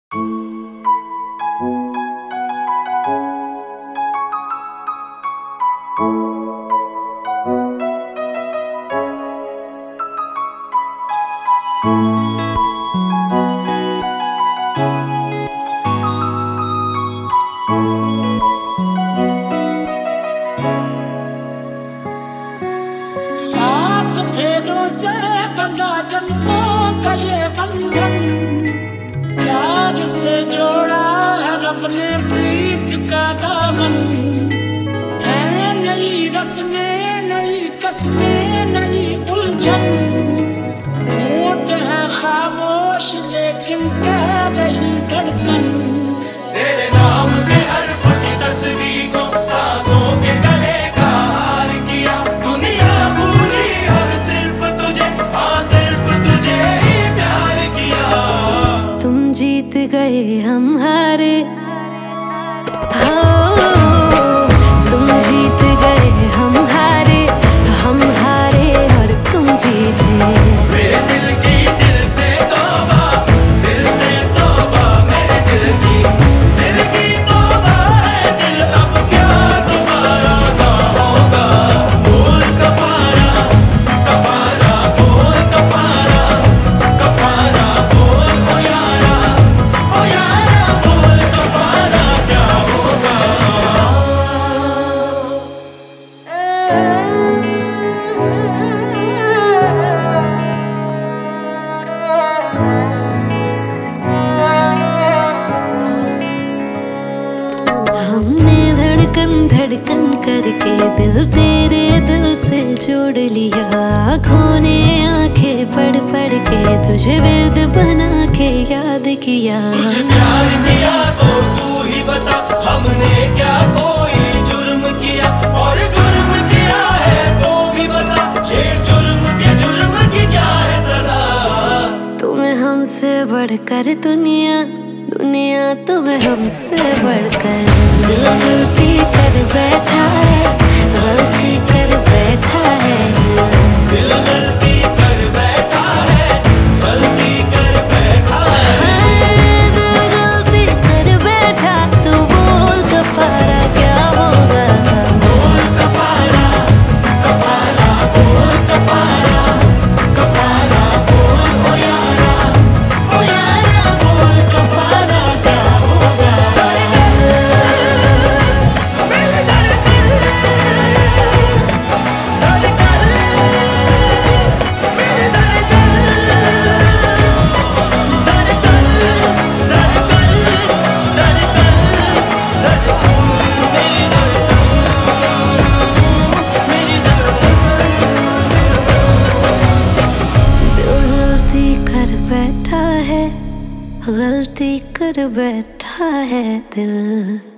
सात फेरों से बंधा जन्मों का ये बंधन, प्यार से जोड़ा है रब ने प्रीत का दामन। है नई रस्में, नई कस्में, नई उलझन, होठ है खामोश लेकिन कह रही धड़कन। तेरे नाम के हर्फ की तस्वीर को सांसों के गले का हार किया। दुनिया भूली और सिर्फ तुझे, हाँ सिर्फ तुझे ही प्यार किया। तुम जीत गए हम हारे, तुम जीत गए हम हारे और तुम जीते। मेरे दिल की दिल से तौबा, दिल से तौबा, मेरे दिल की तौबा है। दिल अब क्या दोबारा ना होगा। बोल कफारा, कफारा बोल कफारा, कफारा बोल ओ यारा बोल कफारा क्या होगा। हमने धड़कन धड़कन करके दिल तेरे दिल से जोड़ लिया। आँखों ने आंखें पढ़ पढ़ के तुझे विर्द बना के याद किया। तुझे प्यार किया तो तू ही बता, हमने क्या कोई जुर्म किया। और जुर्म किया है तो भी बता, ये जुर्म की क्या है सजा। तुम्हें हमसे बढ़कर दुनिया, दुनिया तुम्हें हमसे बढ़कर। दिल गलती कर बैठा है, गलती कर बैठा है। दिल गलती कर बैठा है, गलती कर बैठा है। दिल गलती कर बैठा, तू बोल कफारा क्या होगा। बोल कफारा, कफारा बोल कफारा, कफारा बोल ओ यारा बोल कफारा क्या होगा। मेरे धड़कन, धड़कन, मेरे धड़कन, धड़कन, दिल गलती कर बैठा है, गलती कर बैठा है दिल।